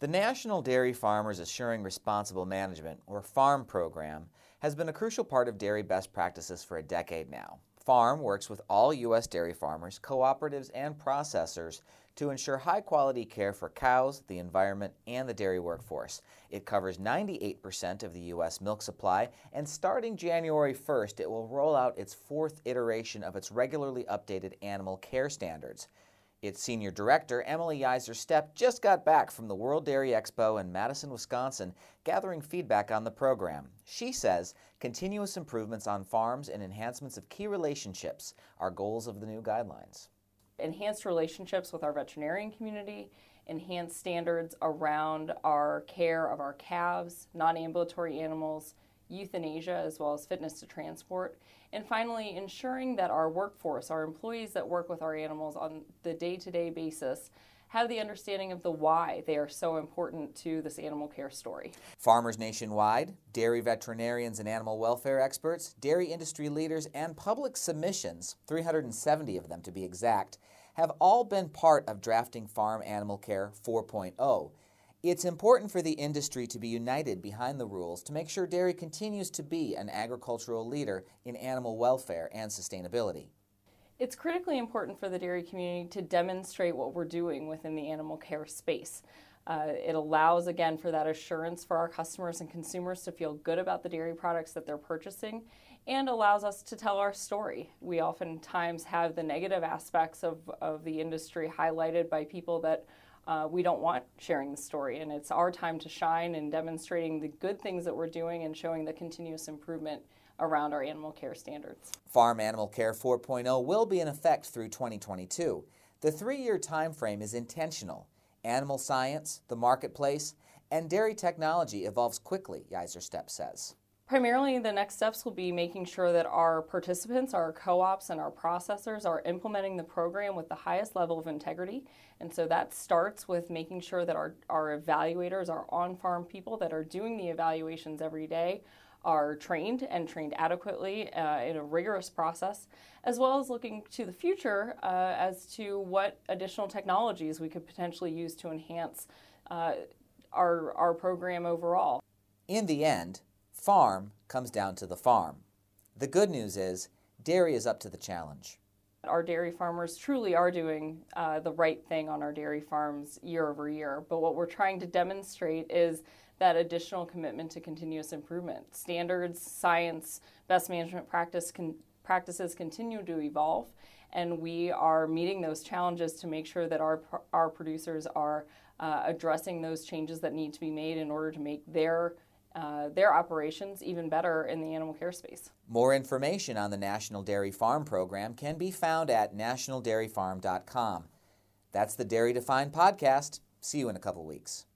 The National Dairy Farmers Assuring Responsible Management, or FARM program, has been a crucial part of dairy best practices for a decade now. FARM works with all U.S. dairy farmers, cooperatives, and processors to ensure high-quality care for cows, the environment, and the dairy workforce. It covers 98% of the U.S. milk supply, and starting January 1st, it will roll out its fourth iteration of its regularly updated animal care standards. Its senior director, Emily Yser-Stepp, just got back from the World Dairy Expo in Madison, Wisconsin, gathering feedback on the program. She says continuous improvements on farms and enhancements of key relationships are goals of the new guidelines. Enhanced relationships with our veterinarian community, enhanced standards around our care of our calves, non-ambulatory animals, euthanasia, as well as fitness to transport, and finally ensuring that our workforce, our employees that work with our animals on the day-to-day basis, have the understanding of the why they are so important to this animal care story. Farmers nationwide, dairy veterinarians and animal welfare experts, dairy industry leaders, and public submissions, 370 of them to be exact, have all been part of drafting Farm Animal Care 4.0. It's important for the industry to be united behind the rules to make sure dairy continues to be an agricultural leader in animal welfare and sustainability. It's critically important for the dairy community to demonstrate what we're doing within the animal care space. It allows, again, for that assurance for our customers and consumers to feel good about the dairy products that they're purchasing, and allows us to tell our story. We oftentimes have the negative aspects of the industry highlighted by people that we don't want sharing the story, and it's our time to shine in demonstrating the good things that we're doing and showing the continuous improvement around our animal care standards. Farm Animal Care 4.0 will be in effect through 2022. The 3-year time frame is intentional. Animal science, the marketplace, and dairy technology evolves quickly, Yser-Stepp says. Primarily, the next steps will be making sure that our participants, our co-ops, and our processors are implementing the program with the highest level of integrity. And so that starts with making sure that our evaluators, our on-farm people that are doing the evaluations every day, are trained and trained adequately in a rigorous process, as well as looking to the future as to what additional technologies we could potentially use to enhance our program overall. In the end, farm comes down to the farm. The good news is dairy is up to the challenge. Our dairy farmers truly are doing the right thing on our dairy farms year over year, but what we're trying to demonstrate is that additional commitment to continuous improvement. Standards, science, best management practices continue to evolve, and we are meeting those challenges to make sure that our producers are addressing those changes that need to be made in order to make their operations even better in the animal care space. More information on the National Dairy Farm Program can be found at nationaldairyfarm.com. That's the Dairy Defined podcast. See you in a couple weeks.